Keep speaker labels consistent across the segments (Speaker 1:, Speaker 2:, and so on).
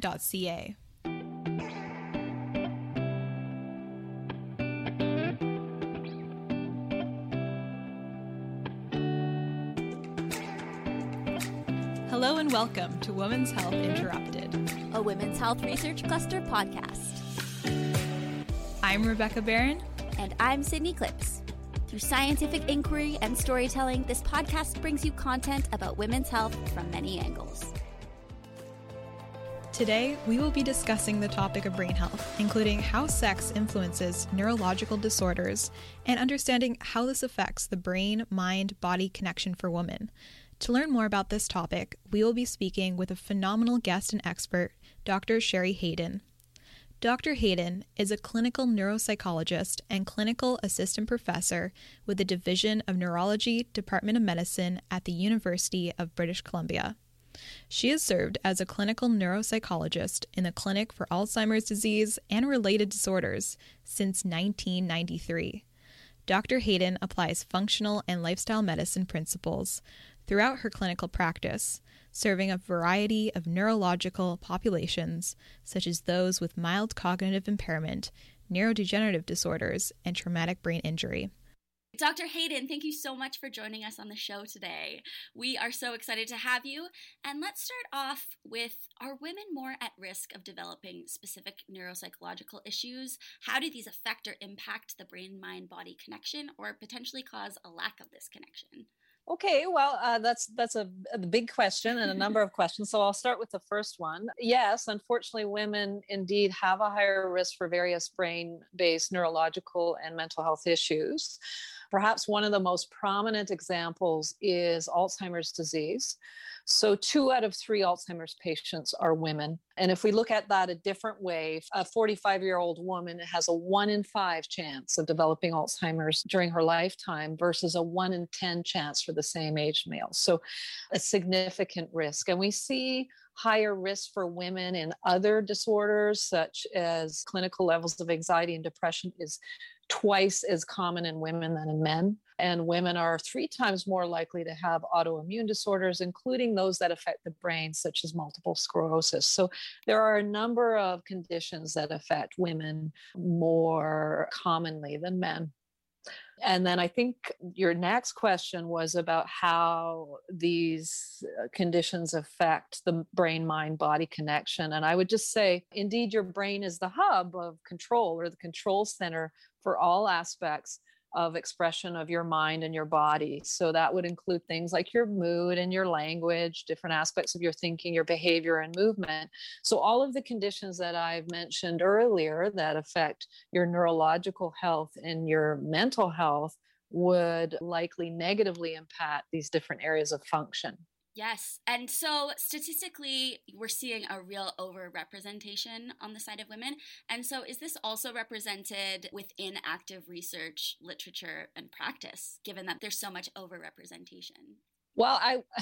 Speaker 1: brain.ca. Hello and welcome to Women's Health Interrupted,
Speaker 2: a Women's Health Research Cluster podcast.
Speaker 1: I'm Rebecca Barron.
Speaker 2: And I'm Sydney Clips. Through scientific inquiry and storytelling, this podcast brings you content about women's health from many angles.
Speaker 1: Today, we will be discussing the topic of brain health, including how sex influences neurological disorders and understanding how this affects the brain-mind-body connection for women. To learn more about this topic, we will be speaking with a phenomenal guest and expert, Dr. Sherry Hayden. Dr. Hayden is a clinical neuropsychologist and clinical assistant professor with the Division of Neurology, Department of Medicine at the University of British Columbia. She has served as a clinical neuropsychologist in the Clinic for Alzheimer's Disease and Related Disorders since 1993. Dr. Hayden applies functional and lifestyle medicine principles throughout her clinical practice, serving a variety of neurological populations, such as those with mild cognitive impairment, neurodegenerative disorders, and traumatic brain injury.
Speaker 2: Dr. Hayden, thank you so much for joining us on the show today. We are so excited to have you. And let's start off with, are women more at risk of developing specific neuropsychological issues? How do these affect or impact the brain-mind-body connection, or potentially cause a lack of this connection?
Speaker 3: Okay, well, that's a big question and a number of questions. So I'll start with the first one. Yes, unfortunately, women indeed have a higher risk for various brain-based neurological and mental health issues. Perhaps one of the most prominent examples is Alzheimer's disease. So 2 out of 3 Alzheimer's patients are women. And if we look at that a different way, a 45-year-old woman has a 1 in 5 chance of developing Alzheimer's during her lifetime versus a 1 in 10 chance for the same age male. So a significant risk. And we see higher risk for women in other disorders, such as clinical levels of anxiety and depression is twice as common in women than in men. And women are 3 times more likely to have autoimmune disorders, including those that affect the brain, such as multiple sclerosis. So there are a number of conditions that affect women more commonly than men. And then I think your next question was about how these conditions affect the brain-mind-body connection. And I would just say, indeed, your brain is the hub of control, or the control center for all aspects of expression of your mind and your body. So that would include things like your mood and your language, different aspects of your thinking, your behavior and movement. So all of the conditions that I've mentioned earlier that affect your neurological health and your mental health would likely negatively impact these different areas of function.
Speaker 2: Yes. And so statistically, we're seeing a real overrepresentation on the side of women. And so is this also represented within active research, literature, and practice, given that there's so much overrepresentation?
Speaker 3: Well,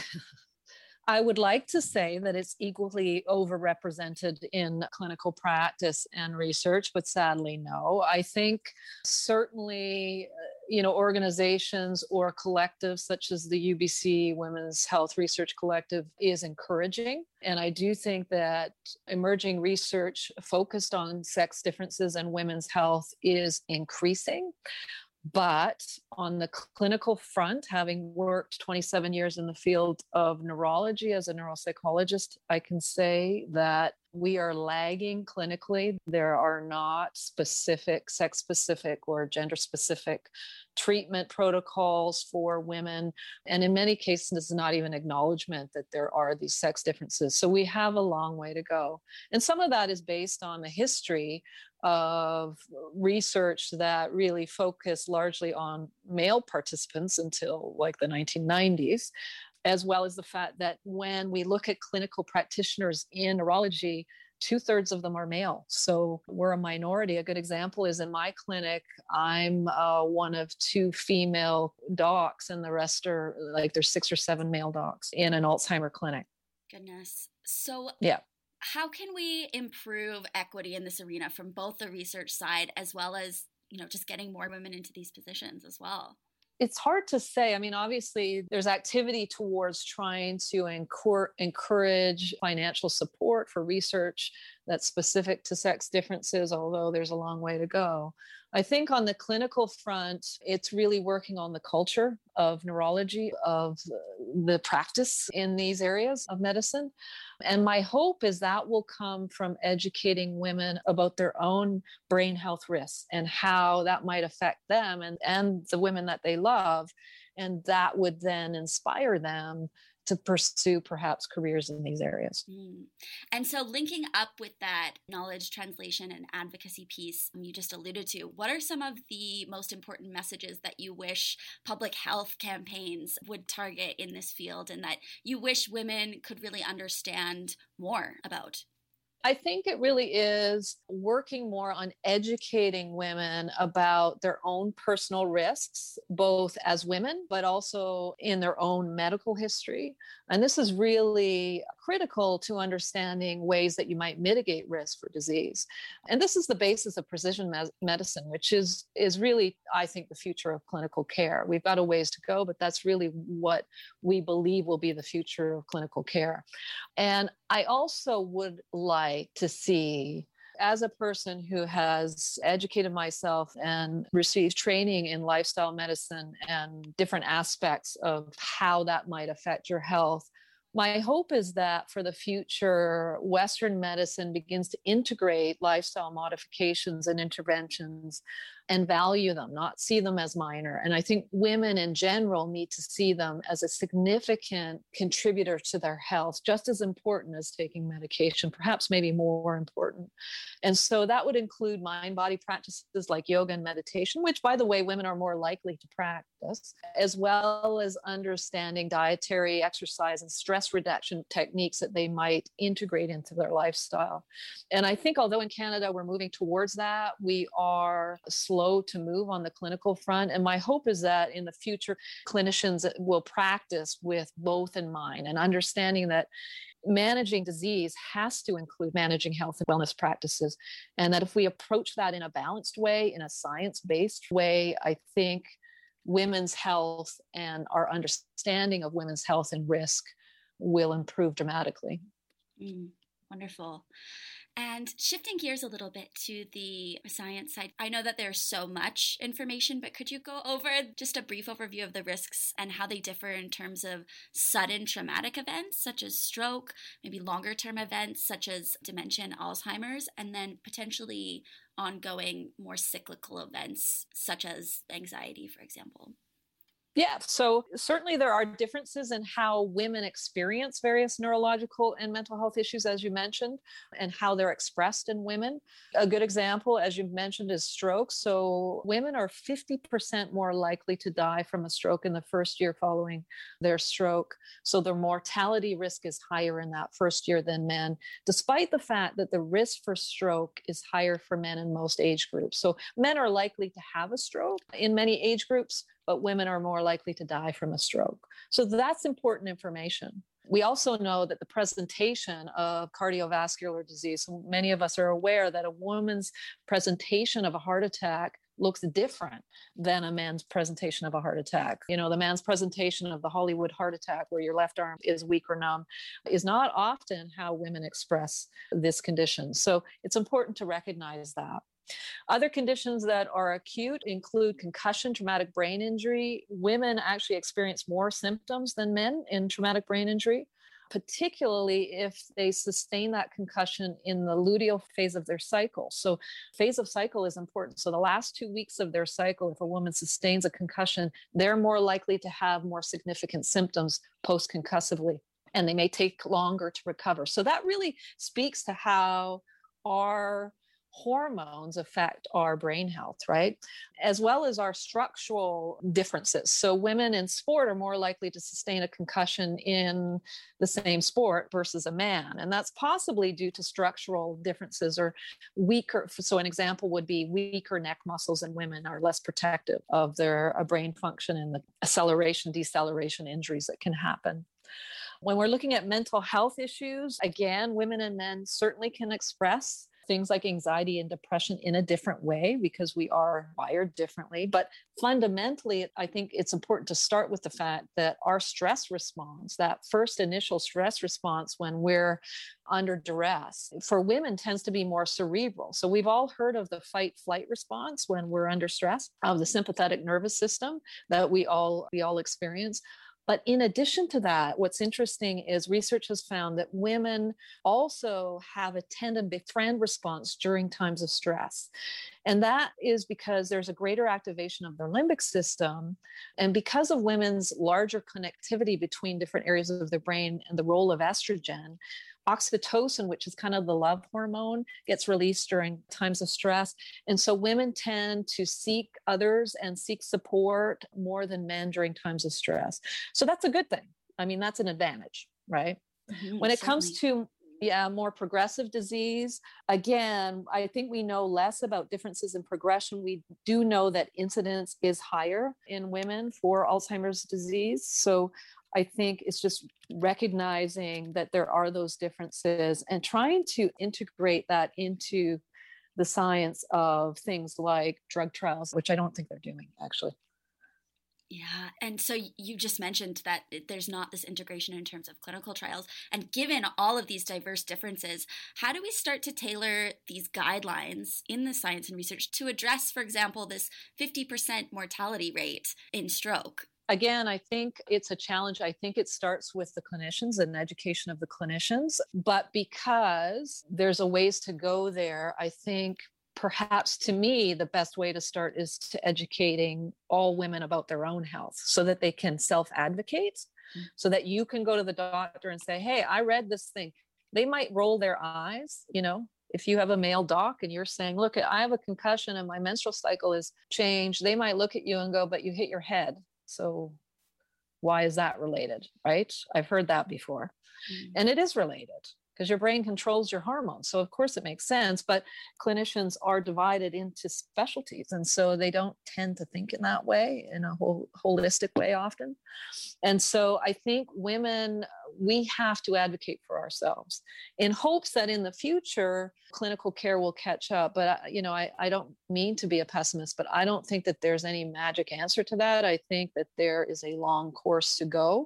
Speaker 3: I would like to say that it's equally overrepresented in clinical practice and research, but sadly, no. I think certainly, organizations or collectives such as the UBC Women's Health Research Collective is encouraging. And I do think that emerging research focused on sex differences and women's health is increasing. But on the clinical front, having worked 27 years in the field of neurology as a neuropsychologist, I can say that we are lagging clinically. There are not specific, sex-specific or gender-specific treatment protocols for women. And in many cases, not even acknowledgement that there are these sex differences. So we have a long way to go. And some of that is based on the history of research that really focused largely on male participants until like the 1990s, as well as the fact that when we look at clinical practitioners in neurology, 2/3 of them are male. So we're a minority. A good example is in my clinic, I'm one of 2 female docs, and the rest are like there's 6 or 7 male docs in an Alzheimer clinic.
Speaker 2: Goodness. So
Speaker 3: yeah.
Speaker 2: How can we improve equity in this arena from both the research side as well as, just getting more women into these positions as well?
Speaker 3: It's hard to say. I mean, obviously, there's activity towards trying to encourage financial support for research that's specific to sex differences, although there's a long way to go. I think on the clinical front, it's really working on the culture of neurology, of the practice in these areas of medicine. And my hope is that will come from educating women about their own brain health risks and how that might affect them and the women that they love. And that would then inspire them to pursue perhaps careers in these areas.
Speaker 2: And so linking up with that knowledge translation and advocacy piece you just alluded to, what are some of the most important messages that you wish public health campaigns would target in this field and that you wish women could really understand more about?
Speaker 3: I think it really is working more on educating women about their own personal risks, both as women, but also in their own medical history. And this is really critical to understanding ways that you might mitigate risk for disease. And this is the basis of precision medicine, which is really, I think, the future of clinical care. We've got a ways to go, but that's really what we believe will be the future of clinical care. And I also would like to see, as a person who has educated myself and received training in lifestyle medicine and different aspects of how that might affect your health, my hope is that for the future, Western medicine begins to integrate lifestyle modifications and interventions and value them, not see them as minor. And I think women in general need to see them as a significant contributor to their health, just as important as taking medication, perhaps maybe more important. And so that would include mind-body practices like yoga and meditation, which, by the way, women are more likely to practice, as well as understanding dietary, exercise, and stress reduction techniques that they might integrate into their lifestyle. And I think although in Canada we're moving towards that, we are slow to move on the clinical front. And my hope is that in the future, clinicians will practice with both in mind and understanding that managing disease has to include managing health and wellness practices. And that if we approach that in a balanced way, in a science-based way, I think women's health and our understanding of women's health and risk will improve dramatically.
Speaker 2: Wonderful. And shifting gears a little bit to the science side, I know that there's so much information, but could you go over just a brief overview of the risks and how they differ in terms of sudden traumatic events, such as stroke, maybe longer term events, such as dementia and Alzheimer's, and then potentially ongoing, more cyclical events, such as anxiety, for example?
Speaker 3: Yeah, so certainly there are differences in how women experience various neurological and mental health issues, as you mentioned, and how they're expressed in women. A good example, as you mentioned, is stroke. So women are 50% more likely to die from a stroke in the first year following their stroke. So their mortality risk is higher in that first year than men, despite the fact that the risk for stroke is higher for men in most age groups. So men are likely to have a stroke in many age groups, but women are more likely to die from a stroke. So that's important information. We also know that the presentation of cardiovascular disease, so many of us are aware that a woman's presentation of a heart attack looks different than a man's presentation of a heart attack. You know, the man's presentation of the Hollywood heart attack, where your left arm is weak or numb, is not often how women express this condition. So it's important to recognize that. Other conditions that are acute include concussion, traumatic brain injury. Women actually experience more symptoms than men in traumatic brain injury, particularly if they sustain that concussion in the luteal phase of their cycle. So phase of cycle is important. So the last 2 weeks of their cycle, if a woman sustains a concussion, they're more likely to have more significant symptoms post-concussively, and they may take longer to recover. So that really speaks to how our hormones affect our brain health, right? As well as our structural differences. So women in sport are more likely to sustain a concussion in the same sport versus a man. And that's possibly due to structural differences or weaker. So an example would be weaker neck muscles in women are less protective of their brain function and the acceleration, deceleration injuries that can happen. When we're looking at mental health issues, again, women and men certainly can express things like anxiety and depression in a different way because we are wired differently. But fundamentally, I think it's important to start with the fact that our stress response, that first initial stress response when we're under duress, for women tends to be more cerebral. So we've all heard of the fight flight response when we're under stress of the sympathetic nervous system that we all experience. But in addition to that, what's interesting is research has found that women also have a tend to befriend response during times of stress. And that is because there's a greater activation of their limbic system. And because of women's larger connectivity between different areas of their brain and the role of estrogen, oxytocin, which is kind of the love hormone, gets released during times of stress. And so women tend to seek others and seek support more than men during times of stress. So that's a good thing. I mean, that's an advantage, right?
Speaker 2: Mm-hmm,
Speaker 3: when it
Speaker 2: certainly.
Speaker 3: comes to more progressive disease, again, I think we know less about differences in progression. We do know that incidence is higher in women for Alzheimer's disease. So I think it's just recognizing that there are those differences and trying to integrate that into the science of things like drug trials, which I don't think they're doing, actually.
Speaker 2: Yeah. And so you just mentioned that there's not this integration in terms of clinical trials. And given all of these diverse differences, how do we start to tailor these guidelines in the science and research to address, for example, this 50% mortality rate in stroke?
Speaker 3: Again, I think it's a challenge. I think it starts with the clinicians and education of the clinicians. But because there's a ways to go there, I think perhaps to me, the best way to start is to educating all women about their own health so that they can self-advocate, so that you can go to the doctor and say, hey, I read this thing. They might roll their eyes, if you have a male doc and you're saying, look, I have a concussion and my menstrual cycle is changed, they might look at you and go, but you hit your head. So why is that related, right? I've heard that before. And it is related because your brain controls your hormones. So of course it makes sense, but clinicians are divided into specialties. And so they don't tend to think in that way, in a holistic way often. And so I think women, we have to advocate for ourselves in hopes that in the future, clinical care will catch up. But, I don't mean to be a pessimist, but I don't think that there's any magic answer to that. I think that there is a long course to go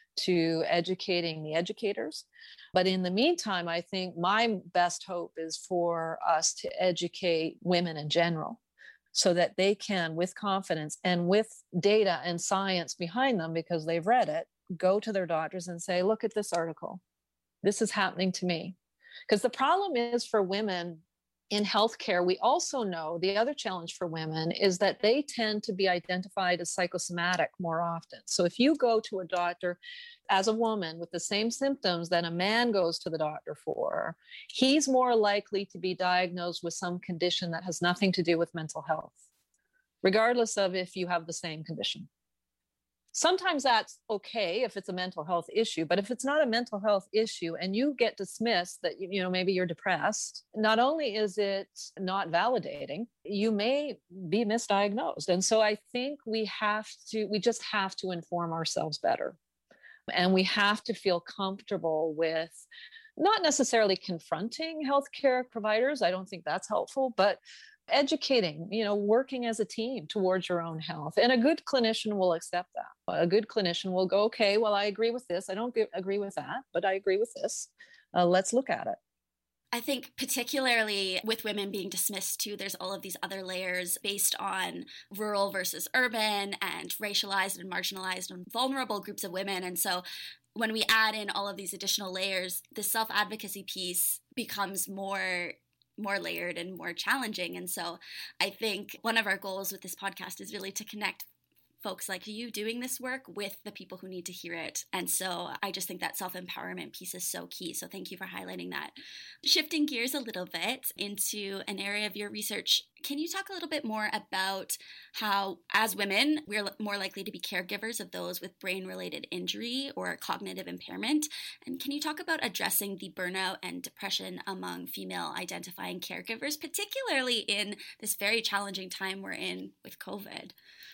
Speaker 3: to educating the educators. But in the meantime, I think my best hope is for us to educate women in general so that they can, with confidence and with data and science behind them, because they've read it, go to their doctors and say, look at this article. This is happening to me. Because the problem is for women in healthcare, we also know the other challenge for women is that they tend to be identified as psychosomatic more often. So if you go to a doctor as a woman with the same symptoms that a man goes to the doctor for, he's more likely to be diagnosed with some condition that has nothing to do with mental health, regardless of if you have the same condition. Sometimes that's okay if it's a mental health issue, but if it's not a mental health issue and you get dismissed that, maybe you're depressed, not only is it not validating, you may be misdiagnosed. And so I think we just have to inform ourselves better. And we have to feel comfortable with not necessarily confronting healthcare providers. I don't think that's helpful, but educating, working as a team towards your own health. And a good clinician will accept that. A good clinician will go, okay, well, I agree with this. I don't agree with that, but I agree with this. Let's look at it.
Speaker 2: I think particularly with women being dismissed too, there's all of these other layers based on rural versus urban and racialized and marginalized and vulnerable groups of women. And so when we add in all of these additional layers, the self-advocacy piece becomes more layered and more challenging. And so I think one of our goals with this podcast is really to connect folks like you doing this work with the people who need to hear it. And so I just think that self-empowerment piece is so key. So thank you for highlighting that. Shifting gears a little bit into an area of your research, can you talk a little bit more about how, as women, we're more likely to be caregivers of those with brain-related injury or cognitive impairment? And can you talk about addressing the burnout and depression among female-identifying caregivers, particularly in this very challenging time we're in with COVID?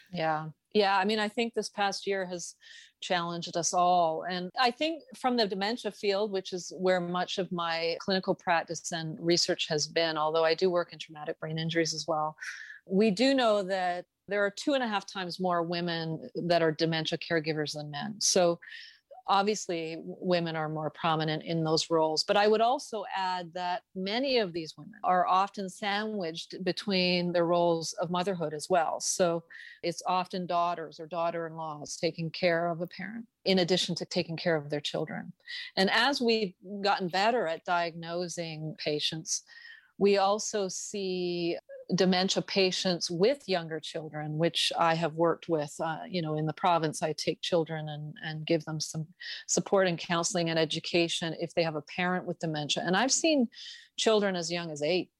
Speaker 3: Yeah. Yeah. I mean, I think this past year has challenged us all. And I think from the dementia field, which is where much of my clinical practice and research has been, although I do work in traumatic brain injuries as well, we do know that there are 2.5 times more women that are dementia caregivers than men. So obviously women are more prominent in those roles, but I would also add that many of these women are often sandwiched between the roles of motherhood as well. So it's often daughters or daughter-in-laws taking care of a parent in addition to taking care of their children. And as we've gotten better at diagnosing patients, we also see dementia patients with younger children, which I have worked with. In the province, I take children and give them some support and counseling and education if they have a parent with dementia. And I've seen children as young as 8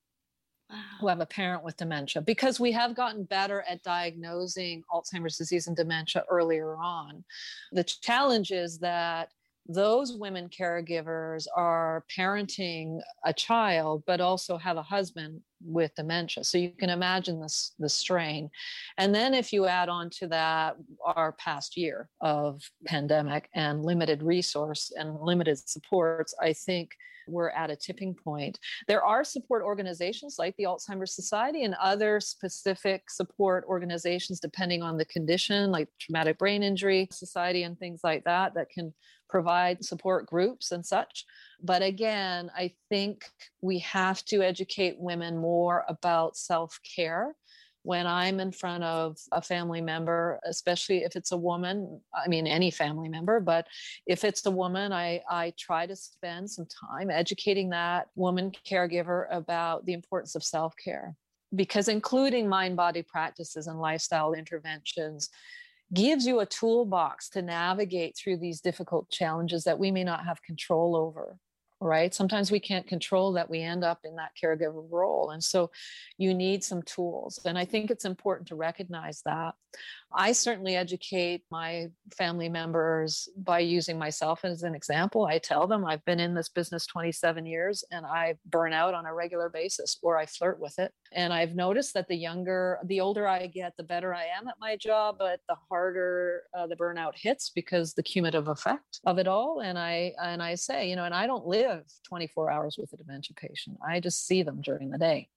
Speaker 3: who have a parent with dementia, because we have gotten better at diagnosing Alzheimer's disease and dementia earlier on. The challenge is that those women caregivers are parenting a child, but also have a husband with dementia. So you can imagine the strain. And then if you add on to that our past year of pandemic and limited resource and limited supports, I think we're at a tipping point. There are support organizations like the Alzheimer's Society and other specific support organizations, depending on the condition, like Traumatic Brain Injury Society and things like that, that can provide support groups and such. But again, I think we have to educate women more about self-care. When I'm in front of a family member, especially if it's a woman, I mean, any family member, but if it's a woman, I try to spend some time educating that woman caregiver about the importance of self-care, because including mind-body practices and lifestyle interventions gives you a toolbox to navigate through these difficult challenges that we may not have control over. Right? Sometimes we can't control that we end up in that caregiver role. And so you need some tools. And I think it's important to recognize that. I certainly educate my family members by using myself as an example. I tell them I've been in this business 27 years and I burn out on a regular basis, or I flirt with it. And I've noticed that the older I get, the better I am at my job, but the harder the burnout hits because the cumulative effect of it all. And I say, and I don't live 24 hours with a dementia patient. I just see them during the day.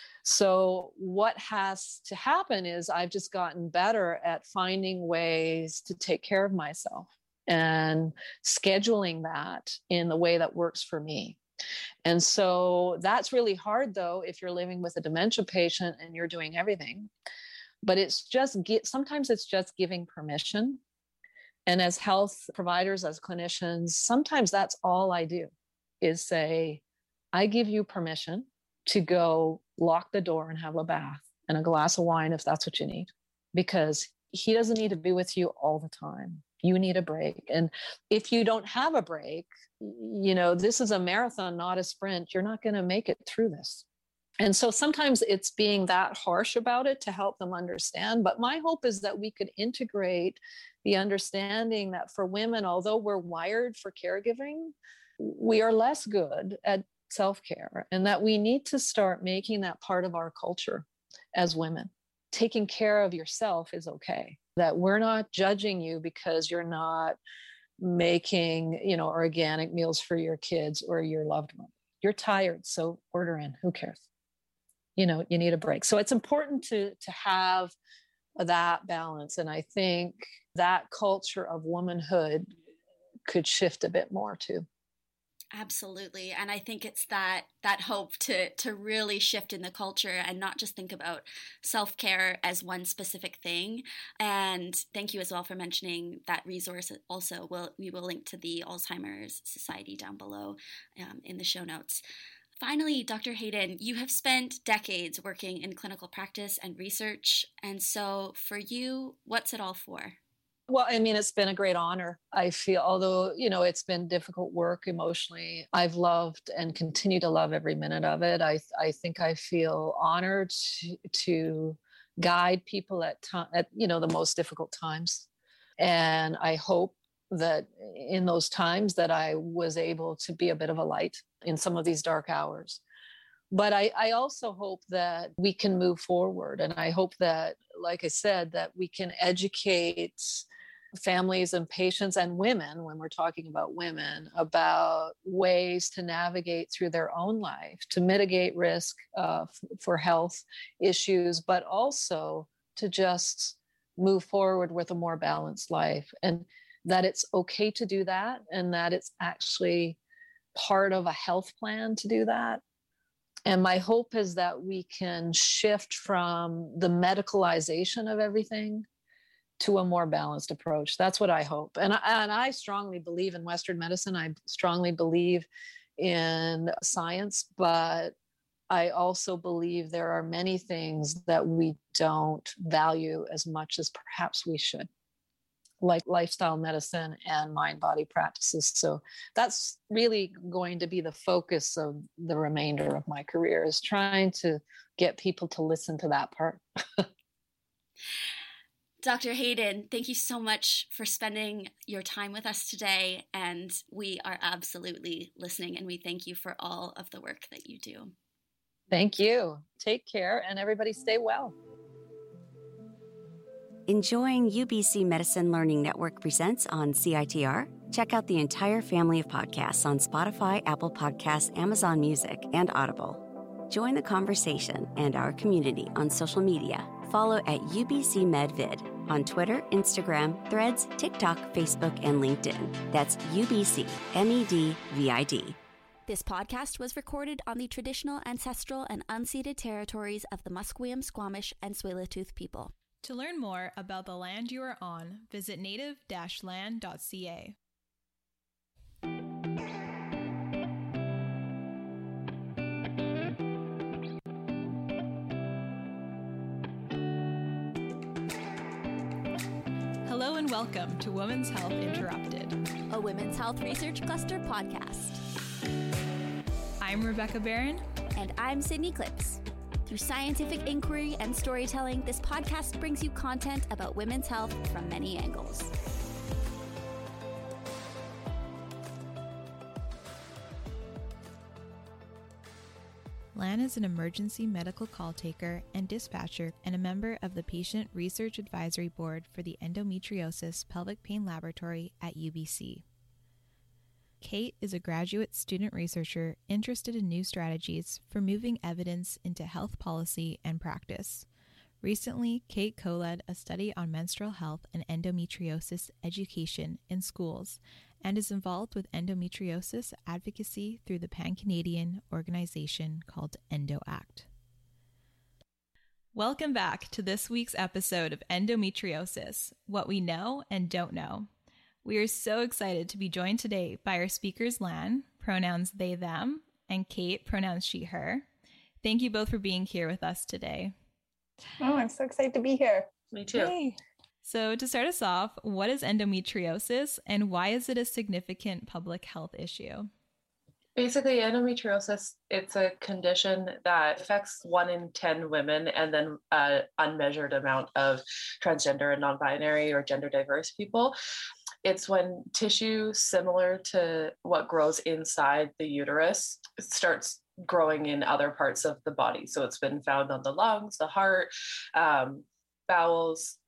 Speaker 3: So what has to happen is I've just gotten better at finding ways to take care of myself and scheduling that in the way that works for me. And so that's really hard, though, if you're living with a dementia patient and you're doing everything. But sometimes it's just giving permission. And as health providers, as clinicians, sometimes that's all I do is say, I give you permission to go lock the door and have a bath and a glass of wine if that's what you need, because he doesn't need to be with you all the time. You need a break. And if you don't have a break, this is a marathon, not a sprint. You're not going to make it through this. And so sometimes it's being that harsh about it to help them understand. But my hope is that we could integrate the understanding that for women, although we're wired for caregiving, we are less good at self-care, and that we need to start making that part of our culture as women. Taking care of yourself is okay. That we're not judging you because you're not making, organic meals for your kids or your loved one. You're tired, so order in. Who cares? You need a break. So it's important to have that balance. And I think that culture of womanhood could shift a bit more too.
Speaker 2: Absolutely. And I think it's that hope to really shift in the culture and not just think about self-care as one specific thing. And thank you as well for mentioning that resource. Also, we will link to the Alzheimer's Society down below in the show notes. Finally, Dr. Hayden, you have spent decades working in clinical practice and research. And so for you, what's it all for?
Speaker 3: Well, I mean, it's been a great honor. I feel, although, it's been difficult work emotionally, I've loved and continue to love every minute of it. I think I feel honored to guide people at the most difficult times. And I hope that in those times that I was able to be a bit of a light in some of these dark hours. But I also hope that we can move forward. And I hope that, like I said, that we can educate families and patients and women, when we're talking about women, about ways to navigate through their own life, to mitigate risk for health issues, but also to just move forward with a more balanced life. And that it's okay to do that, and that it's actually part of a health plan to do that. And my hope is that we can shift from the medicalization of everything to a more balanced approach. That's what I hope. And I strongly believe in Western medicine. I strongly believe in science, but I also believe there are many things that we don't value as much as perhaps we should, like lifestyle medicine and mind-body practices. So that's really going to be the focus of the remainder of my career, is trying to get people to listen to that part.
Speaker 2: Dr. Hayden, thank you so much for spending your time with us today. And we are absolutely listening, and we thank you for all of the work that you do.
Speaker 3: Thank you. Take care, and everybody stay well.
Speaker 4: Enjoying UBC Medicine Learning Network presents on CITR? Check out the entire family of podcasts on Spotify, Apple Podcasts, Amazon Music, and Audible. Join the conversation and our community on social media. Follow at UBC MedVid on Twitter, Instagram, Threads, TikTok, Facebook, and LinkedIn. That's UBC MEDVID.
Speaker 2: This podcast was recorded on the traditional, ancestral, and unceded territories of the Musqueam, Squamish, and Tsleil-Waututh people.
Speaker 1: To learn more about the land you are on, visit native-land.ca. Hello and welcome to Women's Health Interrupted,
Speaker 2: a Women's Health Research Cluster podcast.
Speaker 1: I'm Rebecca Barron.
Speaker 2: And I'm Sydney Clips. Through scientific inquiry and storytelling, this podcast brings you content about women's health from many angles.
Speaker 1: Lan is an emergency medical call taker and dispatcher and a member of the Patient Research Advisory Board for the Endometriosis Pelvic Pain Laboratory at UBC. Kate is a graduate student researcher interested in new strategies for moving evidence into health policy and practice. Recently, Kate co-led a study on menstrual health and endometriosis education in schools and is involved with endometriosis advocacy through the Pan-Canadian organization called EndoAct. Welcome back to this week's episode of Endometriosis, What We Know and Don't Know. We are so excited to be joined today by our speakers, Lan, pronouns they, them, and Kate, pronouns she, her. Thank you both for being here with us today.
Speaker 5: Oh, I'm so excited to be here.
Speaker 3: Me too.
Speaker 5: Yay.
Speaker 1: So to start us off, what is endometriosis and why is it a significant public health issue?
Speaker 6: Basically, endometriosis, it's a condition that affects 1 in 10 women and then an unmeasured amount of transgender and non-binary or gender diverse people. It's when tissue similar to what grows inside the uterus starts growing in other parts of the body. So it's been found on the lungs, the heart, bowels.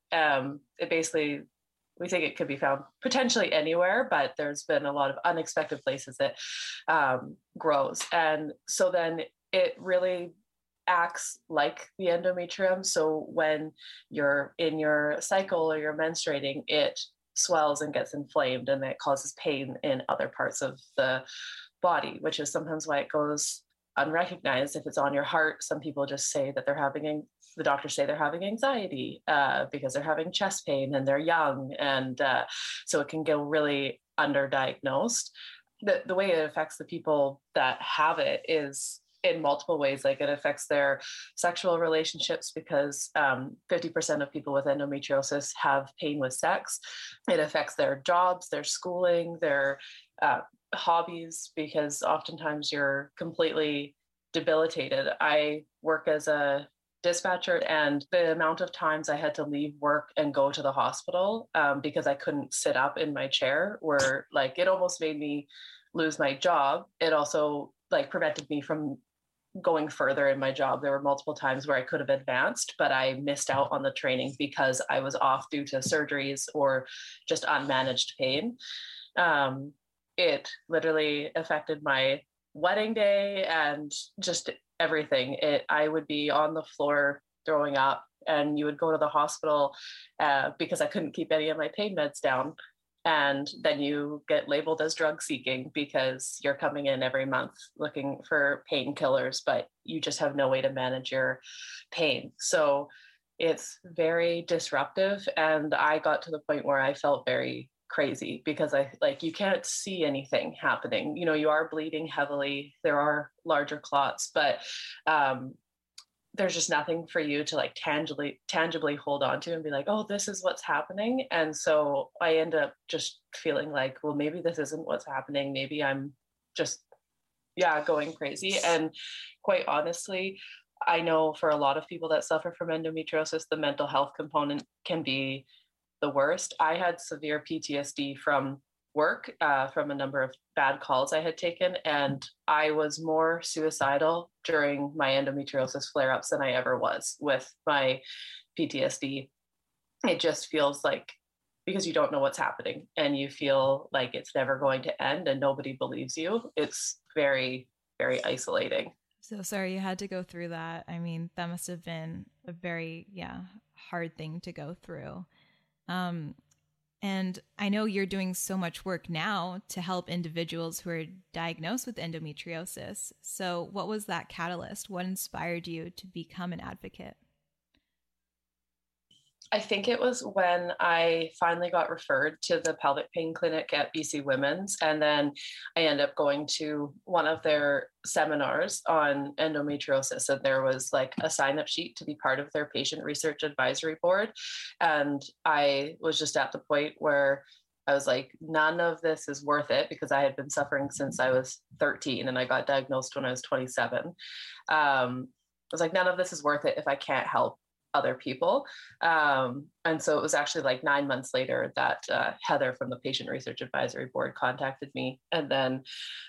Speaker 6: We think it could be found potentially anywhere, but there's been a lot of unexpected places that grows. And so then it really acts like the endometrium. So when you're in your cycle or you're menstruating, it swells and gets inflamed, and it causes pain in other parts of the body, which is sometimes why it goes unrecognized. If it's on your heart, some people just say that the doctors say they're having anxiety because they're having chest pain and they're young. And so it can go really underdiagnosed. The way it affects the people that have it is in multiple ways. Like, it affects their sexual relationships because 50% of people with endometriosis have pain with sex. It affects their jobs, their schooling, their hobbies, because oftentimes you're completely debilitated. I work as a dispatcher, and the amount of times I had to leave work and go to the hospital because I couldn't sit up in my chair were like, it almost made me lose my job. It also prevented me from going further in my job. There were multiple times where I could have advanced, but I missed out on the training because I was off due to surgeries or just unmanaged pain. It literally affected my wedding day and just everything. I would be on the floor throwing up, and you would go to the hospital because I couldn't keep any of my pain meds down. And then you get labeled as drug seeking because you're coming in every month looking for painkillers, but you just have no way to manage your pain. So it's very disruptive. And I got to the point where I felt very crazy because you can't see anything happening. You are bleeding heavily. There are larger clots, but there's just nothing for you to like tangibly hold on to and be like, oh, this is what's happening. And so I end up just feeling like, well, maybe this isn't what's happening. Maybe I'm just, going crazy. And quite honestly, I know for a lot of people that suffer from endometriosis, the mental health component can be the worst. I had severe PTSD from work, from a number of bad calls I had taken, and I was more suicidal during my endometriosis flare-ups than I ever was with my PTSD. It just feels like, because you don't know what's happening and you feel like it's never going to end and nobody believes you, it's very, very isolating.
Speaker 1: So sorry you had to go through that. I mean, that must have been a very, hard thing to go through. And I know you're doing so much work now to help individuals who are diagnosed with endometriosis. So what was that catalyst? What inspired you to become an advocate?
Speaker 6: I think it was when I finally got referred to the pelvic pain clinic at BC Women's. And then I ended up going to one of their seminars on endometriosis. And there was like a sign-up sheet to be part of their patient research advisory board. And I was just at the point where I was like, none of this is worth it, because I had been suffering since I was 13 and I got diagnosed when I was 27. I was like, none of this is worth it if I can't help other people. And so it was actually like 9 months later that Heather from the Patient Research Advisory Board contacted me. And then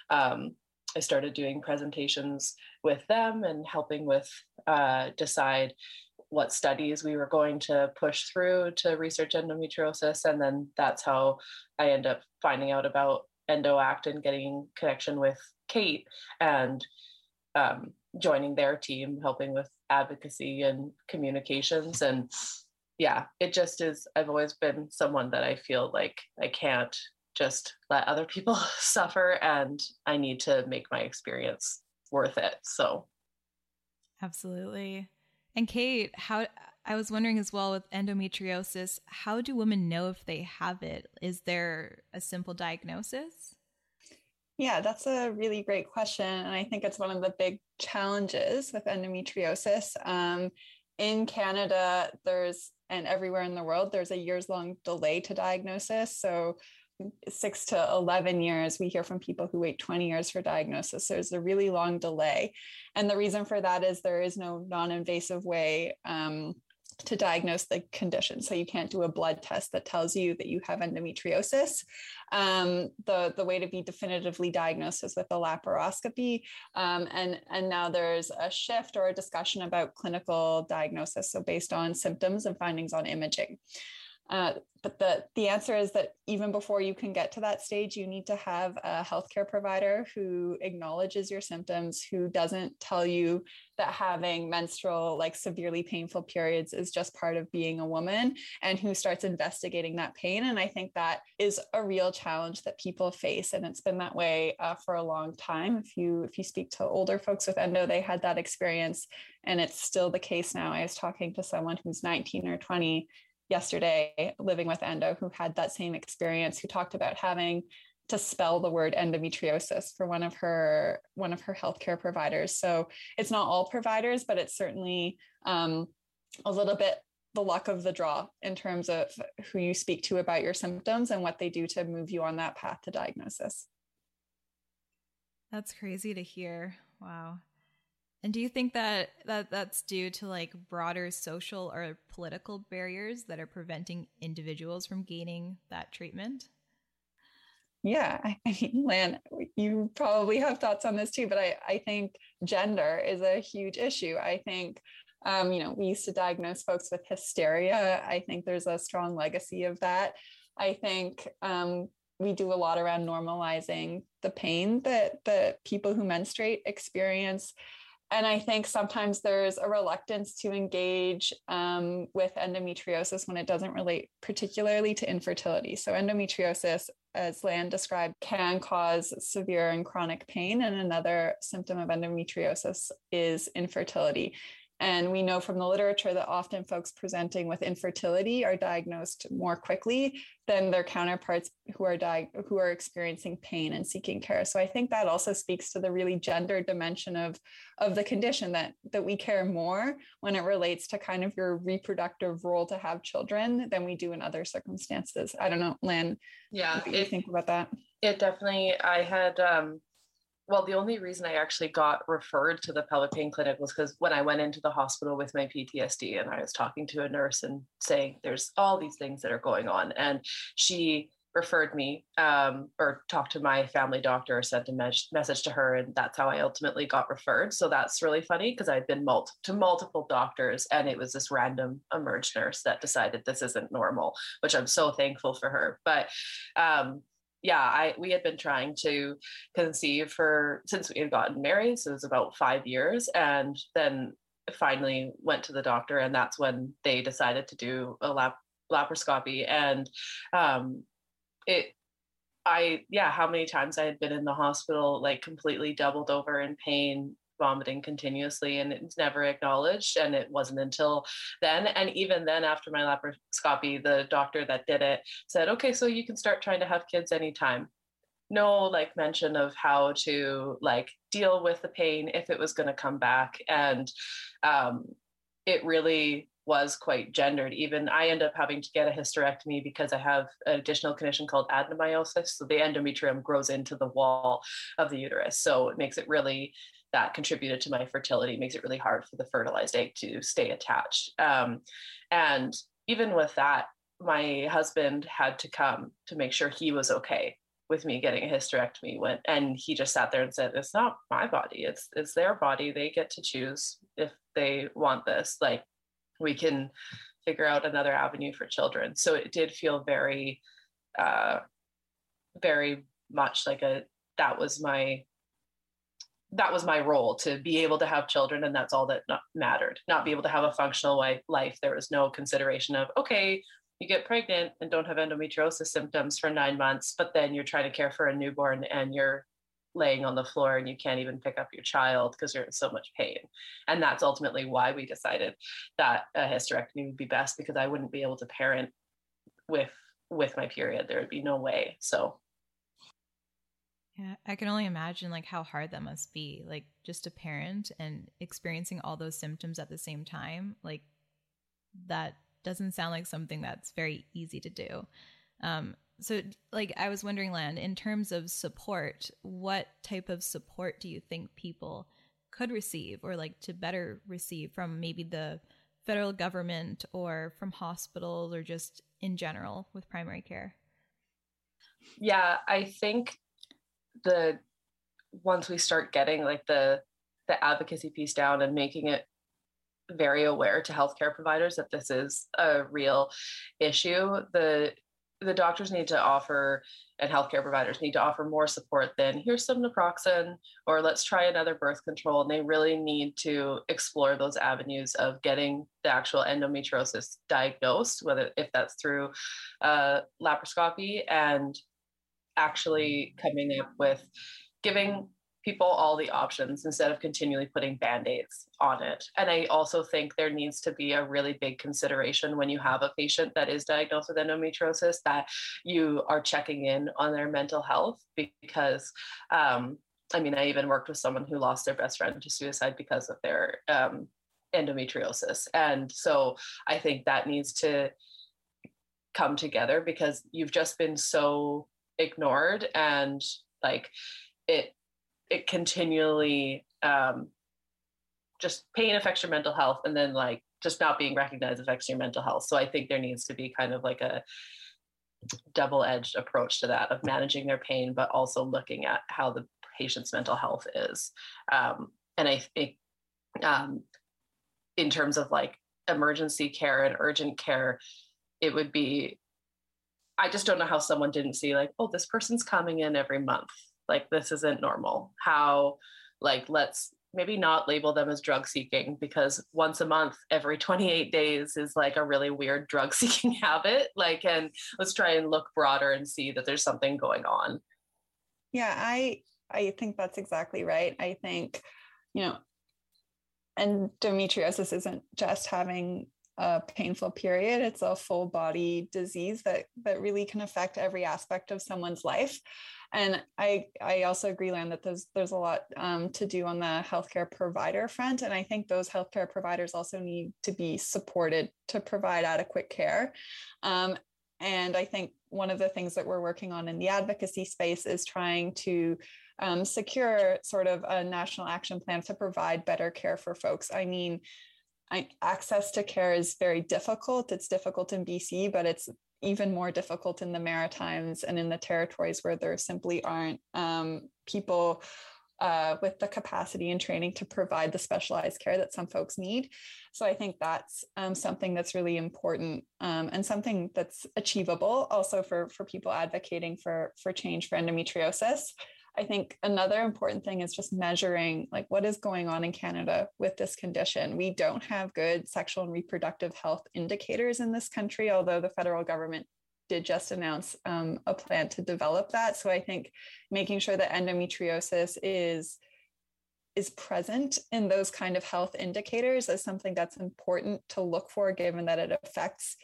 Speaker 6: I started doing presentations with them and helping with decide what studies we were going to push through to research endometriosis. And then that's how I ended up finding out about EndoAct and getting connection with Kate and joining their team, helping with advocacy and communications. And it just is, I've always been someone that I feel like I can't just let other people suffer, and I need to make my experience worth it. So
Speaker 1: absolutely. And Kate, I was wondering as well, with endometriosis, how do women know if they have it? Is there a simple diagnosis?
Speaker 5: Yeah, that's a really great question. And I think it's one of the big challenges with endometriosis. In Canada, and everywhere in the world, there's a years-long delay to diagnosis. So 6 to 11 years, we hear from people who wait 20 years for diagnosis. There's a really long delay. And the reason for that is there is no non-invasive way to diagnose the condition. So you can't do a blood test that tells you that you have endometriosis. The way to be definitively diagnosed is with a laparoscopy. And now there's a shift or a discussion about clinical diagnosis, so based on symptoms and findings on imaging. But the answer is that even before you can get to that stage, you need to have a healthcare provider who acknowledges your symptoms, who doesn't tell you that having menstrual, like severely painful periods is just part of being a woman, and who starts investigating that pain. And I think that is a real challenge that people face. And it's been that way for a long time. If you speak to older folks with endo, they had that experience, and it's still the case now. I was talking to someone who's 19 or 20 yesterday living with endo who had that same experience, who talked about having to spell the word endometriosis for one of her healthcare providers. So it's not all providers, but it's certainly a little bit the luck of the draw in terms of who you speak to about your symptoms and what they do to move you on that path to diagnosis.
Speaker 1: That's crazy to hear. Wow. And do you think that that's due to like broader social or political barriers that are preventing individuals from gaining that treatment?
Speaker 5: Yeah, I mean, Lan, you probably have thoughts on this too, but I think gender is a huge issue. I think, we used to diagnose folks with hysteria. I think there's a strong legacy of that. I think we do a lot around normalizing the pain that the people who menstruate experience. And I think sometimes there's a reluctance to engage with endometriosis when it doesn't relate particularly to infertility. So endometriosis, as Lan described, can cause severe and chronic pain. And another symptom of endometriosis is infertility. And we know from the literature that often folks presenting with infertility are diagnosed more quickly than their counterparts who are experiencing pain and seeking care. So I think that also speaks to the really gendered dimension of the condition, that we care more when it relates to kind of your reproductive role to have children than we do in other circumstances. I don't know, Lan, what do you think about that?
Speaker 6: It definitely, I had, well, the only reason I actually got referred to the pelvic pain clinic was because when I went into the hospital with my PTSD and I was talking to a nurse and saying, there's all these things that are going on. And she referred me or talked to my family doctor or sent a message to her. And that's how I ultimately got referred. So that's really funny because I'd been to multiple doctors and it was this random emerge nurse that decided this isn't normal, which I'm so thankful for her. But we had been trying to conceive since we had gotten married. So it was about 5 years. And then finally went to the doctor, and that's when they decided to do a laparoscopy. And how many times I had been in the hospital, like completely doubled over in pain, vomiting continuously, and it's never acknowledged. And it wasn't until then, and even then after my laparoscopy, the doctor that did it said, okay, so you can start trying to have kids anytime. No mention of how to deal with the pain if it was going to come back. And it really was quite gendered. Even I end up having to get a hysterectomy because I have an additional condition called adenomyosis. So the endometrium grows into the wall of the uterus. So it makes it really, that contributed to my fertility, makes it really hard for the fertilized egg to stay attached. And even with that, my husband had to come to make sure he was okay with me getting a hysterectomy. And he just sat there and said, it's not my body, it's their body. They get to choose if they want this. We can figure out another avenue for children. So it did feel very, very much like that was my role, to be able to have children, and that's all that mattered. Not be able to have a functional life. There was no consideration of, okay, you get pregnant and don't have endometriosis symptoms for 9 months, but then you're trying to care for a newborn and you're laying on the floor and you can't even pick up your child because you're in so much pain. And that's ultimately why we decided that a hysterectomy would be best, because I wouldn't be able to parent with my period. There would be no way. So
Speaker 1: yeah, I can only imagine how hard that must be, just a parent and experiencing all those symptoms at the same time. That doesn't sound like something that's very easy to do. So I was wondering, Lan, in terms of support, what type of support do you think people could receive or to better receive from maybe the federal government or from hospitals or just in general with primary care?
Speaker 6: Yeah, I think once we start getting the advocacy piece down and making it very aware to healthcare providers that this is a real issue, the doctors need to offer, and healthcare providers need to offer more support than here's some naproxen or let's try another birth control. And they really need to explore those avenues of getting the actual endometriosis diagnosed, if that's through laparoscopy, and actually coming up with giving people all the options instead of continually putting band-aids on it. And I also think there needs to be a really big consideration when you have a patient that is diagnosed with endometriosis, that you are checking in on their mental health, because I even worked with someone who lost their best friend to suicide because of their endometriosis. And so I think that needs to come together, because you've just been so ignored, and it continually just pain affects your mental health, and then just not being recognized affects your mental health. So I think there needs to be kind of double-edged approach to that, of managing their pain, but also looking at how the patient's mental health is. And I think in terms of like emergency care and urgent care, it would be, I just don't know how someone didn't see like, oh, this person's coming in every month. Like, this isn't normal. How, like, let's maybe not label them as drug seeking, because once a month, every 28 days is like a really weird drug seeking habit. Like, and let's try and look broader and see that there's something going on.
Speaker 5: Yeah, I think that's exactly right. I think, endometriosis isn't just having a painful period. It's a full body disease that really can affect every aspect of someone's life. And I also agree, Lan, that there's a lot to do on the healthcare provider front. And I think those healthcare providers also need to be supported to provide adequate care. And I think one of the things that we're working on in the advocacy space is trying to secure sort of a national action plan to provide better care for folks. I mean, access to care is very difficult. It's difficult in BC, but it's even more difficult in the Maritimes and in the territories where there simply aren't people with the capacity and training to provide the specialized care that some folks need. So I think that's something that's really important and something that's achievable also for people advocating for change for endometriosis. I think another important thing is just measuring like what is going on in Canada with this condition. We don't have good sexual and reproductive health indicators in this country, although the federal government did just announce a plan to develop that. So I think making sure that endometriosis is present in those kind of health indicators is something that's important to look for, given that it affects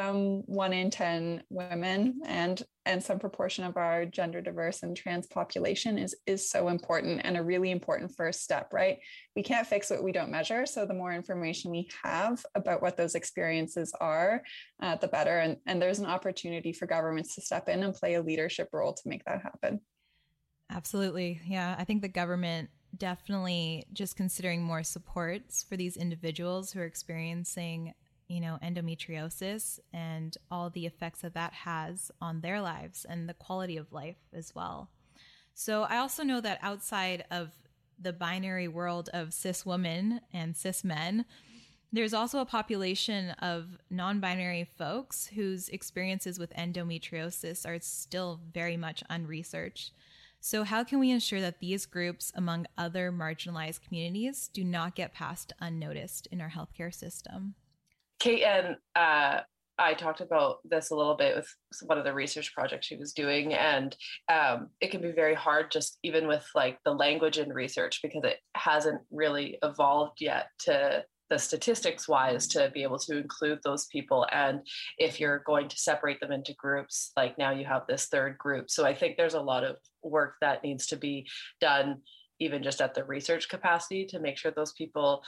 Speaker 5: 1 in 10 women and some proportion of our gender diverse and trans population is so important, and a really important first step, right? We can't fix what we don't measure. So the more information we have about what those experiences are, the better. And there's an opportunity for governments to step in and play a leadership role to make that happen.
Speaker 1: Absolutely. Yeah. I think the government definitely just considering more supports for these individuals who are experiencing endometriosis and all the effects that has on their lives and the quality of life as well. So I also know that outside of the binary world of cis women and cis men, there's also a population of non-binary folks whose experiences with endometriosis are still very much unresearched. So how can we ensure that these groups, among other marginalized communities, do not get passed unnoticed in our healthcare system?
Speaker 6: Kate and I talked about this a little bit with one of the research projects she was doing, and it can be very hard just even with like the language in research, because it hasn't really evolved yet to the statistics wise to be able to include those people. And if you're going to separate them into groups, like now you have this third group. So I think there's a lot of work that needs to be done, even just at the research capacity, to make sure those people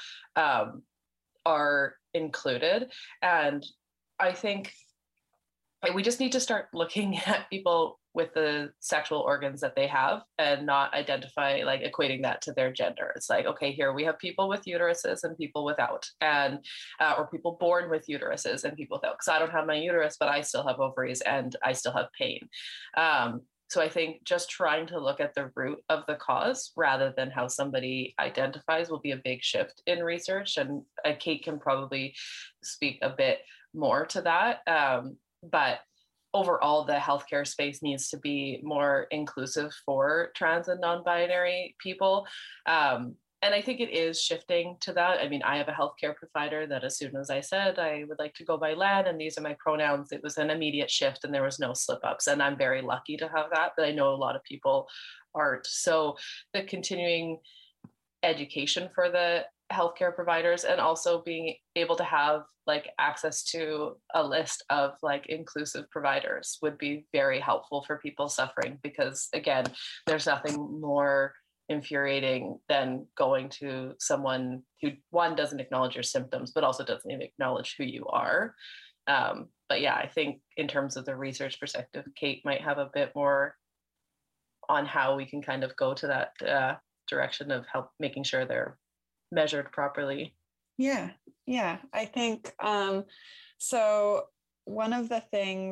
Speaker 6: are included. And I think we just need to start looking at people with the sexual organs that they have and not identify, like equating that to their gender. It's like, okay, here we have people with uteruses and people without, and or people born with uteruses and people without, because I don't have my uterus, but I still have ovaries and I still have pain. So I think just trying to look at the root of the cause rather than how somebody identifies will be a big shift in research. And Kate can probably speak a bit more to that. But overall, the healthcare space needs to be more inclusive for trans and non-binary people. And I think it is shifting to that. I mean, I have a healthcare provider that as soon as I said, I would like to go by Lan and these are my pronouns, it was an immediate shift and there was no slip ups. And I'm very lucky to have that, but I know a lot of people aren't. So the continuing education for the healthcare providers, and also being able to have like access to a list of like inclusive providers would be very helpful for people suffering, because again, there's nothing more infuriating than going to someone who, one, doesn't acknowledge your symptoms, but also doesn't even acknowledge who you are. But yeah, I think in terms of the research perspective, Kate might have a bit more on how we can kind of go to that direction of help making sure they're measured properly.
Speaker 5: Yeah, I think so. One of the things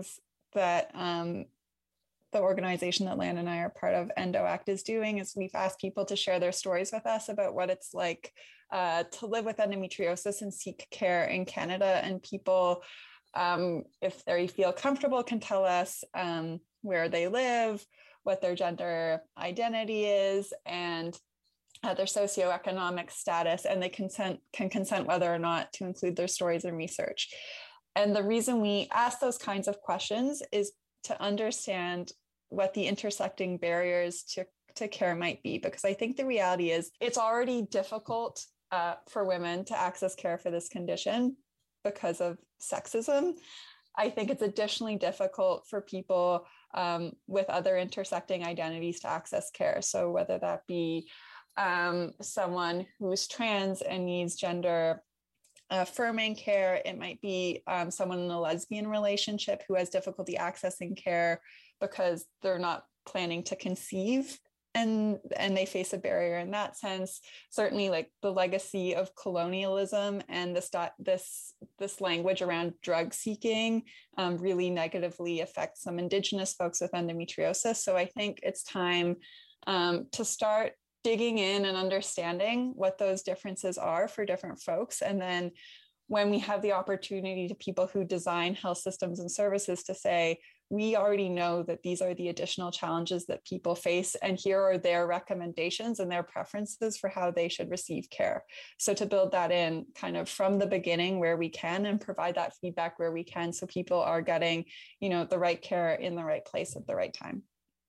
Speaker 5: that the organization that Lan and I are part of, EndoAct, is doing is we've asked people to share their stories with us about what it's like to live with endometriosis and seek care in Canada. And people, if they feel comfortable, can tell us where they live, what their gender identity is, and their socioeconomic status, and they can consent whether or not to include their stories in research. And the reason we ask those kinds of questions is to understand what the intersecting barriers to care might be, because I think the reality is it's already difficult for women to access care for this condition because of sexism. I think it's additionally difficult for people with other intersecting identities to access care. So whether that be someone who's trans and needs gender affirming care, it might be someone in a lesbian relationship who has difficulty accessing care because they're not planning to conceive, and they face a barrier in that sense. Certainly, like the legacy of colonialism and this language around drug seeking really negatively affects some Indigenous folks with endometriosis. So I think it's time to start digging in and understanding what those differences are for different folks. And then when we have the opportunity to people who design health systems and services to say, we already know that these are the additional challenges that people face, and here are their recommendations and their preferences for how they should receive care. So to build that in kind of from the beginning where we can, and provide that feedback where we can, so people are getting, the right care in the right place at the right time.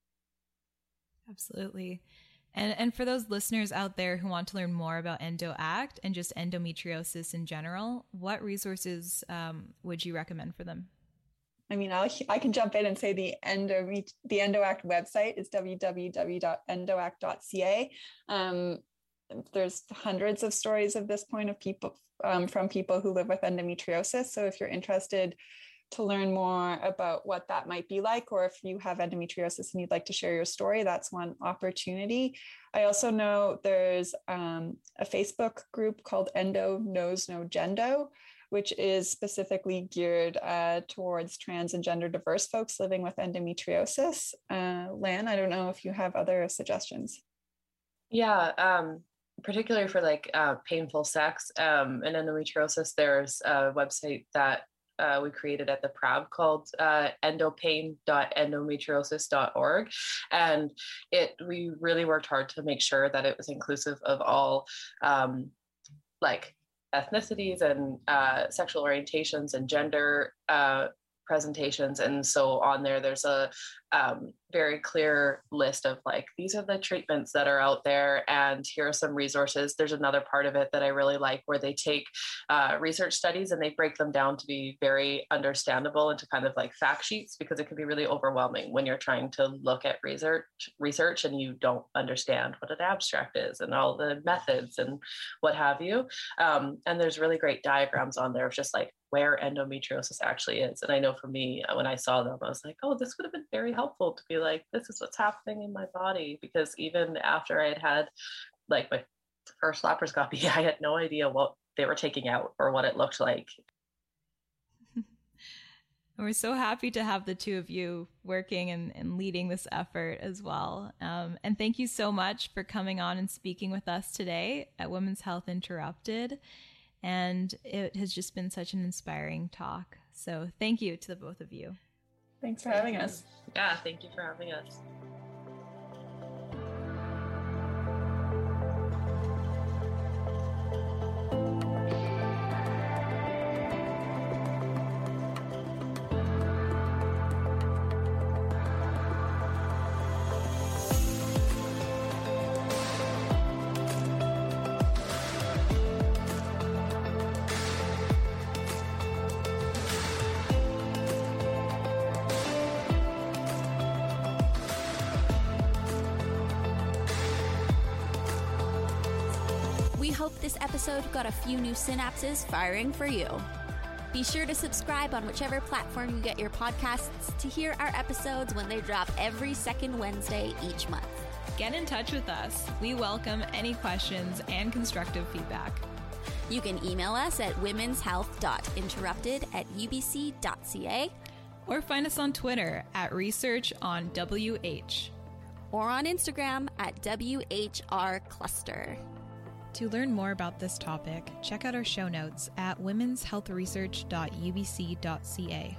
Speaker 1: Absolutely. And for those listeners out there who want to learn more about EndoAct and just endometriosis in general, what resources would you recommend for them?
Speaker 5: I mean, I can jump in and say the EndoAct website is www.endoact.ca. There's hundreds of stories at this point of people from people who live with endometriosis. So if you're interested to learn more about what that might be like, or if you have endometriosis and you'd like to share your story, that's one opportunity. I also know there's a Facebook group called Endo Knows No Gendo, which is specifically geared towards trans and gender diverse folks living with endometriosis. Lan, I don't know if you have other suggestions.
Speaker 6: Yeah, particularly for painful sex and endometriosis, there's a website that we created at the PRAB called endopain.endometriosis.org. And we really worked hard to make sure that it was inclusive of all ethnicities and sexual orientations and gender presentations. And so on there's a very clear list of these are the treatments that are out there, and here are some resources. There's another part of it that I really like where they take research studies and they break them down to be very understandable into kind of fact sheets, because it can be really overwhelming when you're trying to look at research and you don't understand what an abstract is and all the methods and what have you. And there's really great diagrams on there of just where endometriosis actually is. And I know for me, when I saw them, I was like, oh, this would have been very helpful to be this is what's happening in my body. Because even after I had my first laparoscopy, I had no idea what they were taking out or what it looked like.
Speaker 1: We're so happy to have the two of you working and leading this effort as well. And thank you so much for coming on and speaking with us today at Women's Health Interrupted. And it has just been such an inspiring talk. So thank you to the both of you.
Speaker 5: Thanks for having us.
Speaker 6: Yeah, thank you for having us.
Speaker 2: This episode got a few new synapses firing for you. Be sure to subscribe on whichever platform you get your podcasts to hear our episodes when they drop every second Wednesday each month.
Speaker 1: Get in touch with us. We welcome any questions and constructive feedback.
Speaker 2: You can email us at womenshealth.interrupted@ubc.ca.
Speaker 1: or find us on Twitter at researchonWH.
Speaker 2: Or on Instagram at WHRCluster.
Speaker 1: To learn more about this topic, check out our show notes at womenshealthresearch.ubc.ca.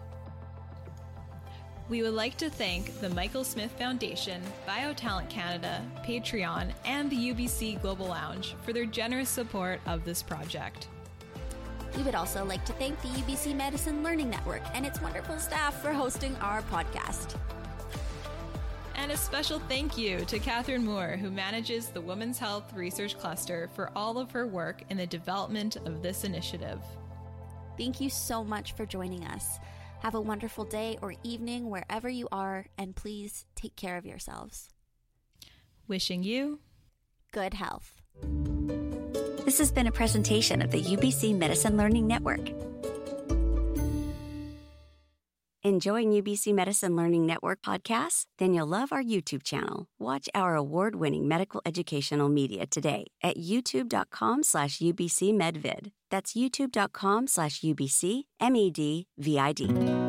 Speaker 1: We would like to thank the Michael Smith Foundation, BioTalent Canada, Patreon, and the UBC Global Lounge for their generous support of this project.
Speaker 2: We would also like to thank the UBC Medicine Learning Network and its wonderful staff for hosting our podcast.
Speaker 1: And a special thank you to Catherine Moore, who manages the Women's Health Research Cluster, for all of her work in the development of this initiative.
Speaker 2: Thank you so much for joining us. Have a wonderful day or evening wherever you are, and please take care of yourselves.
Speaker 1: Wishing you
Speaker 2: good health.
Speaker 4: This has been a presentation of the UBC Medicine Learning Network. Enjoying UBC Medicine Learning Network podcasts? Then you'll love our YouTube channel. Watch our award-winning medical educational media today at youtube.com/UBCMedvid. That's youtube.com/UBCMedvid.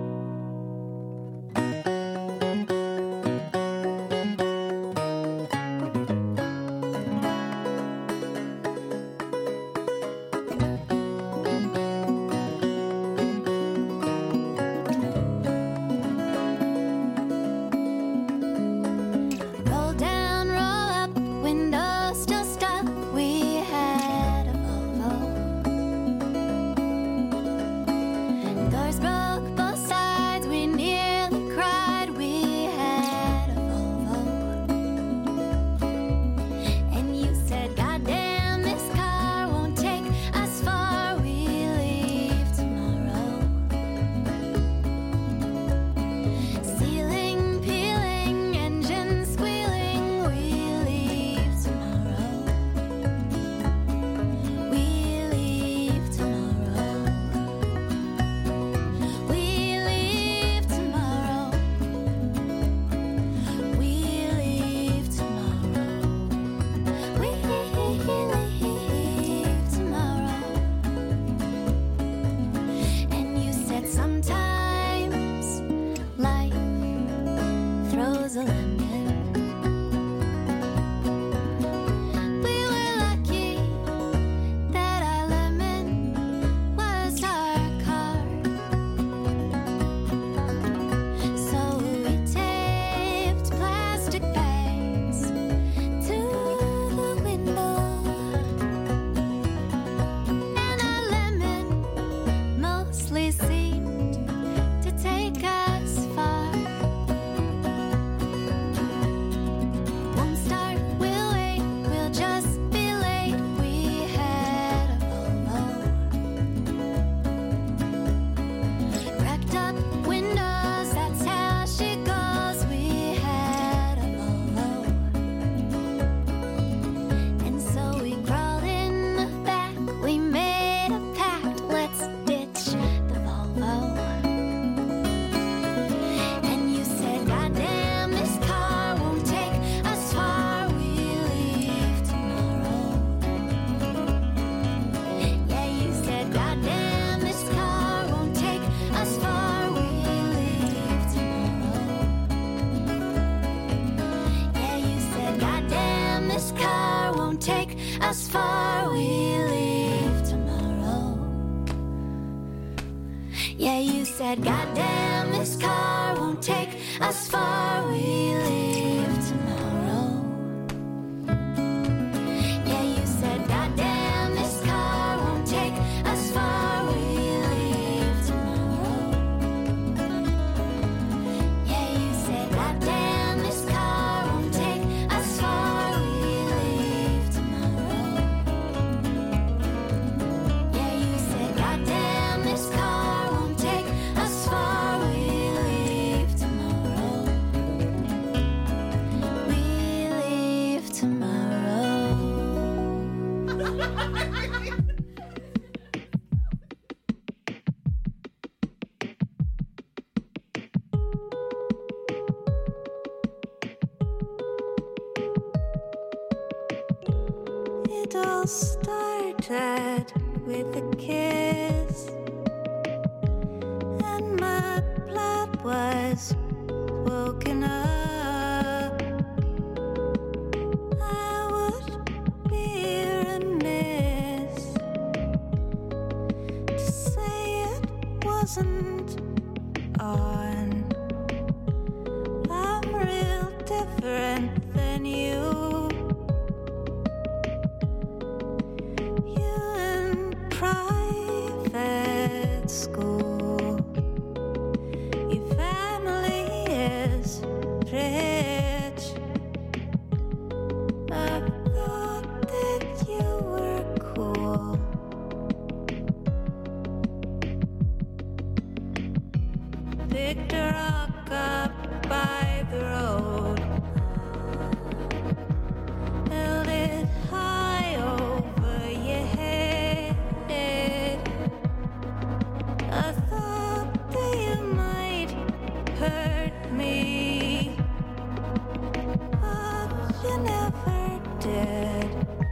Speaker 7: As far we leave tomorrow. Yeah, you said, goddamn, this car won't take us far we leave tomorrow. Yeah, you said, goddamn, this car won't take us far we leave tomorrow. Yeah, you said, goddamn, this car won't take us far we leave tomorrow. Yeah, you said, goddamn, this car won't take us far we leave tomorrow. We leave tomorrow. It all started with a kiss, and my blood wasn't on. I'm real different than you. You in private school. Your family is rich. I thought that you were cool. Picked a rock up by the road, held it high over your head. I thought that you might hurt me, but you never did.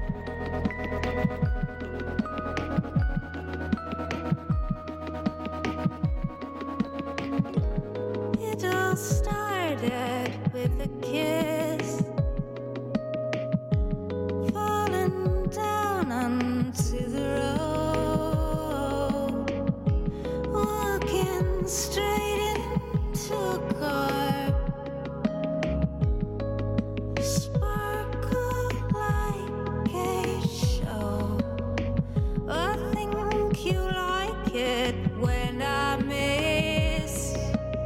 Speaker 7: It all started with a kiss, falling down onto the road, walking straight into a car, sparkle like a show. I think you like it when I miss.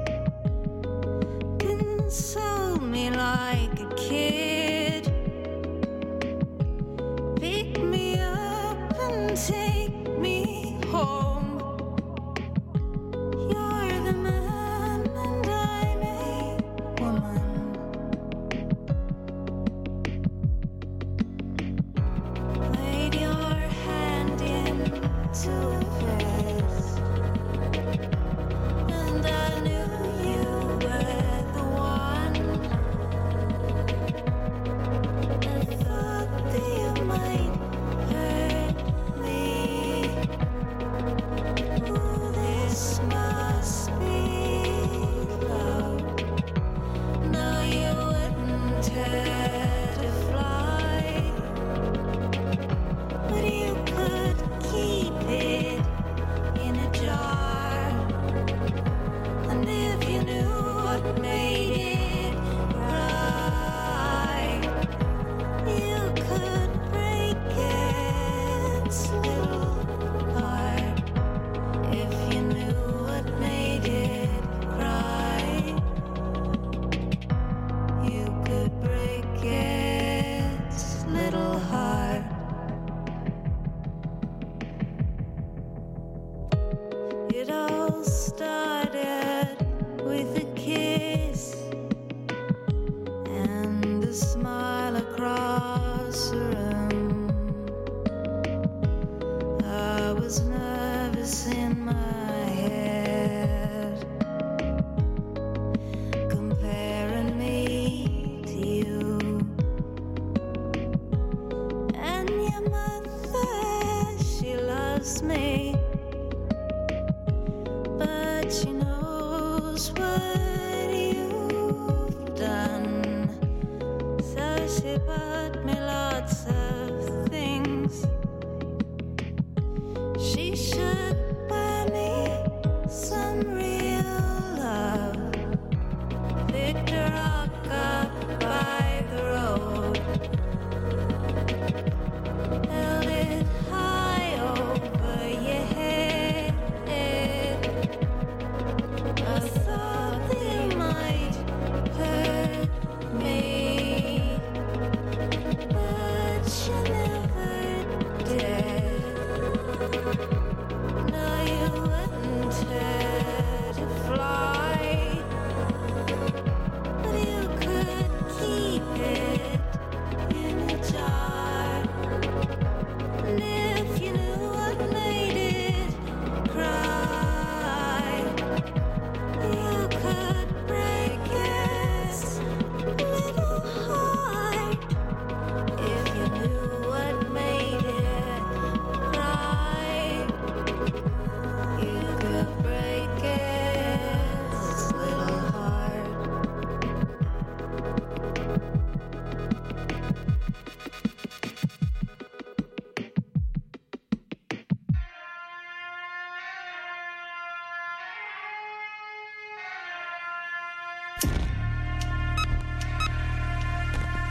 Speaker 7: Console me like a kid. Pick me up and take me home. You're the man and I'm a woman. Laid your hand into a vest, and I knew you were the one. I thought that you might hurt me. Oh, this must be love. No, you wouldn't hurt a fly, but you could keep it in a jar. And if you knew what made it right, you could break its little heart. If you knew what made it cry, you could break its little heart. It all started with a kiss and a smile across the room. I was nervous in my head, comparing me to you. And your mother, she loves me, but she knows what you've done. So she bought me lots of things. She should buy me some real love. Picked a rock up by the road, held it high over your head. I thought that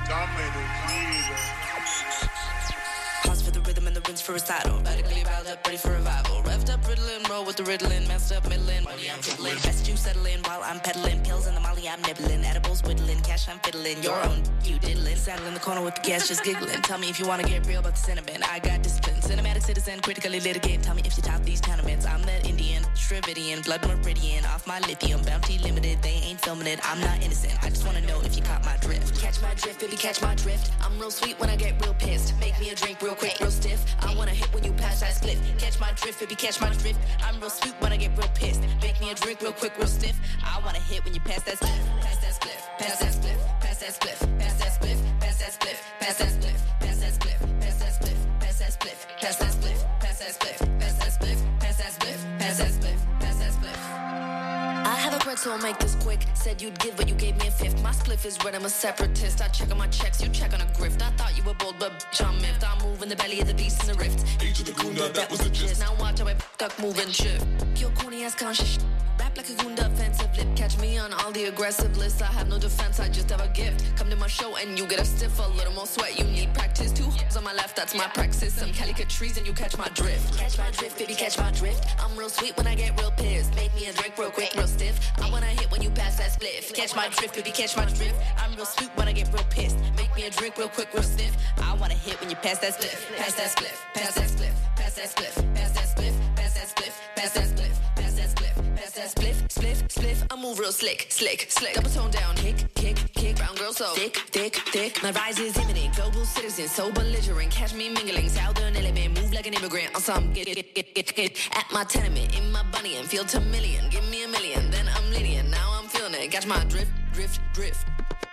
Speaker 8: Pause for the rhythm and the rinse for recital. Radically riled up, ready for revival. Revved up, riddling, roll with the riddling. Messed up, middling. Money I'm fiddling. Best you settling while I'm peddling. Pills in the molly I'm nibbling. Edibles whittling. Cash I'm fiddling. Your own, you diddling. Saddle in the corner with the gas just giggling. Tell me if you want to get real about the cinnamon. I got discipline. Cinematic citizen, critically litigate. Tell me if you top these tournaments. I'm that Indian, Shrividian, blood meridian. Off my lithium, bounty limited. They ain't filming it. I'm not innocent. I just want to know if you caught my drift. Catch my drift, baby, catch my drift. I'm real sweet when I get real pissed. Make me a drink real quick, real stiff. I wanna hit when you pass that split. Catch my drift, baby, catch my drift. I'm real sweet when I get real pissed. Make me a drink real quick, real stiff. I wanna hit when you pass that split. Pass that split. Pass that split. Pass that split. Pass that split. Pass that split. Pass that split. Pass that split. Pass that split. Pass that split. Pass that split. Pass that split. Pass that split. Pass that split. Pass that split. Pass that split. I have a bread, so I'll make this quick. Said you'd give, but you gave me a fifth. My spliff is red, I'm a separatist. I check on my checks, you check on a grift. I thought you were bold, but bitch, I'm miffed. I'm moving the belly of the beast in the rift. Age of the Gunda, that was the gist. Now watch how I duck, move and shift. Your corny ass conscious rap like a Gunda offensive lip. Catch me on all the aggressive lists. I have no defense, I just have a gift. Come to my show and you get a stiff, a little more sweat. You need practice. 2 hoes on my left, that's my praxis. Some calicut trees and you catch my drift. Catch my drift, baby, catch my drift. I'm real sweet when I get real pissed. Make me a drink real quick, real stiff. I wanna hit when you pass that spliff. Catch my drift, baby, catch my drift. I'm real sweet when I get real pissed. Make me a drink real quick, real stiff. I wanna hit when you pass that spliff. Pass that spliff. Pass that spliff. Pass that spliff. Pass that spliff. Pass that spliff. Pass that spliff. Pass that spliff. Pass that spliff. Spliff, spliff. I move real slick, slick, slick. Double tone down, kick, kick, kick. Brown girl so thick, thick, thick. My rise is imminent. Global citizen, so belligerent. Catch me mingling. Southern element. Move like an immigrant. On some get. At my tenement, in my bunny and feel to million. Give me a million, then I'm Lydian. Now I'm feeling it. Catch my drift, drift, drift.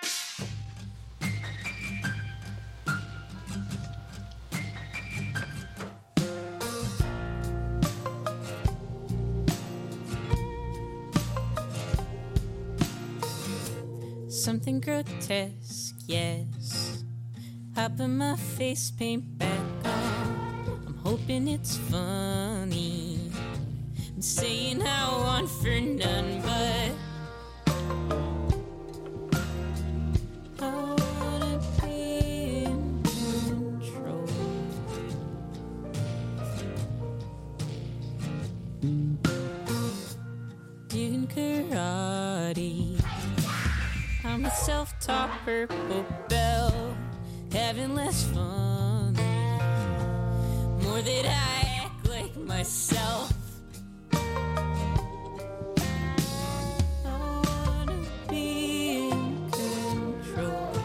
Speaker 9: Something grotesque, yes. I put my face paint back on. I'm hoping it's funny. I'm saying I want for none, but I wanna be in control. Doing karate. I'm a self-taught purple belt, having less fun. More that I act like myself. I wanna be in control.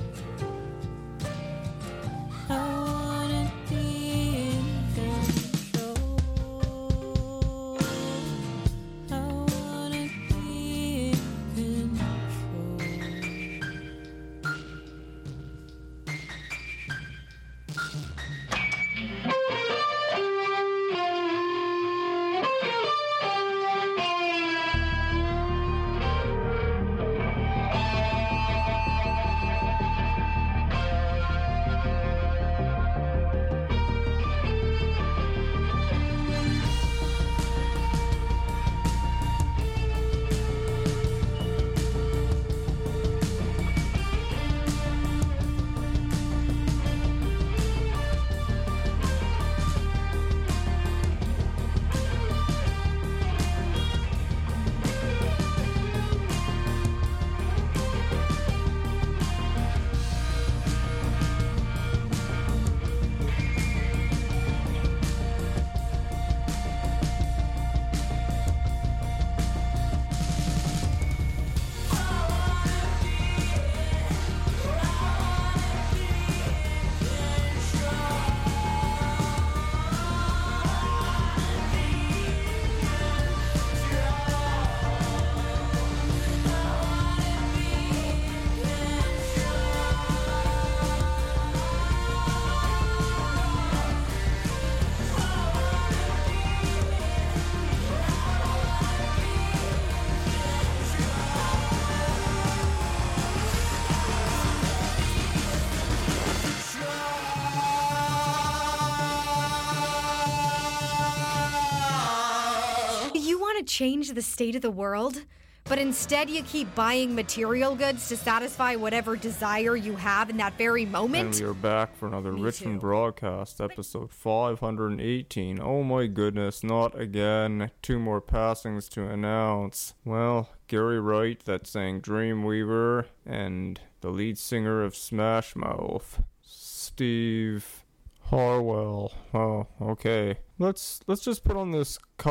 Speaker 9: I wanna be in control. I wanna be in control.
Speaker 10: You want to change the state of the world? but instead you keep buying material goods to satisfy whatever desire you have in that very moment?
Speaker 11: And we are back for another Richmond Broadcast, episode 518. Oh my goodness, not again. 2 more passings to announce. Well, Gary Wright that sang Dreamweaver, and the lead singer of Smash Mouth, Steve Harwell. Oh, okay. Let's just put on this